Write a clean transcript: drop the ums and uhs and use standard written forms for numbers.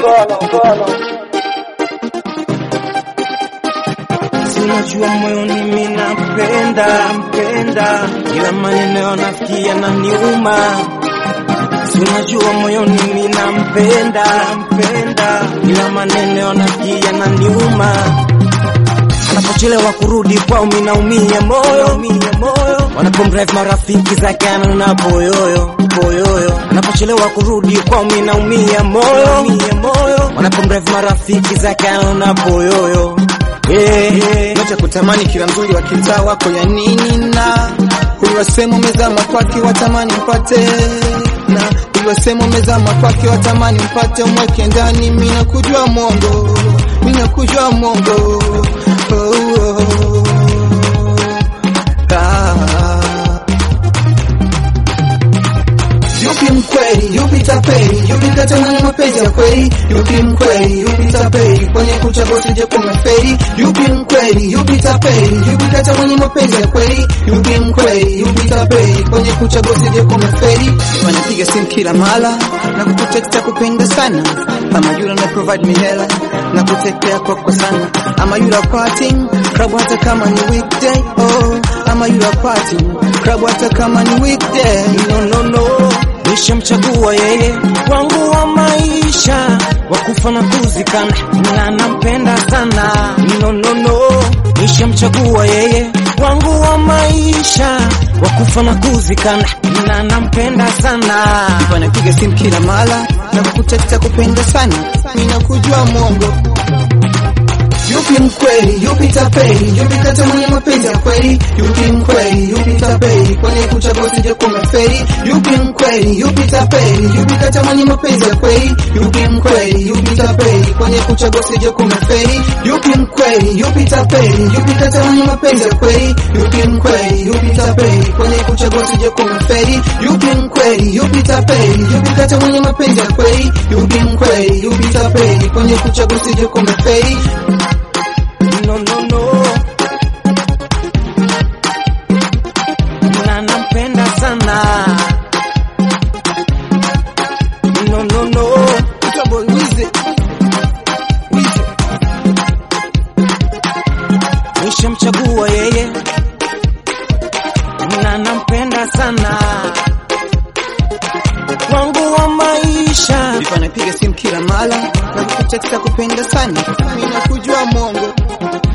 Sinajua moyoni mimi nampenda, ila maneno yanafikia na niuma. Sinajua moyoni mimi nampenda, ila maneno yanafikia na niuma. Anapochelewa kurudi kwao mimi naumia moyo. Wanapomdrive marafiki zake anaona boyoyo. Anapochelewa kurudi kwao mimi naumia moyo. Wanapomdrive marafiki zake anaona boyoyo. Nacha kutamani kila mzuri wa kitaa wako ya nini na uliwasema umezama kwake watamani mpate na uliwasema umezama kwake watamani mpate umweke ndani mimi nakujua mongo Yupi mkweli, yupi tapeli, yupi kata mwenye mapenzi ya kweli. Yupi mkweli, yupi tapeli, kwenye kuchagua sije kumeferi. Yupi mkweli, yupi tapeli, yupi kata mwenye mapenzi ya kweli. Yupi mkweli, yupi tapeli, kwenye kuchagua sije kumeferi. Wanapiga simu kila mara na kukutext kupenda sana. Ama yule na provide me hela na kutekea kwa sana. Ama yule partying club hata kama ni weekday. Ama yule partying club hata kama ni weekday. No. Nishamchagua yeye wangu wa maisha, wakufa na kuzikana, na nampenda sana. No. Nishamchagua yeye wangu wa maisha, wakufa na kuzikana, na nampenda sana. Wanapiga simu kila mara na kukutext kupenda sana. Mimi nakujua mongo. Yupi mkweli, yupi tapeli, yupi kata mwenye mapenzi ya kweli. Yupi mkweli, yupi tapeli, kwenye kuchagua sije kumeferi. Yupi mkweli, yupi tapeli, yupi kata mwenye mapenzi ya kweli. Yupi mkweli, yupi tapeli, kwenye kuchagua sije kumeferi. Yupi mkweli, yupi tapeli, yupi kata mwenye mapenzi ya kweli. Yupi mkweli, yupi tapeli, kwenye kuchagua sije kumeferi. Yupi mkweli, yupi tapeli, yupi kata mwenye mapenzi ya kweli. Yupi mkweli, yupi tapeli, kwenye kuchagua sije kumeferi. No. Na nampenda sana. No. Trouble with it. Nishamchagua yeye na nampenda sana, wangu wa maisha. Nipa napiga simu kila mara na kukutext kupenda sana. Mimi nakujua mongo.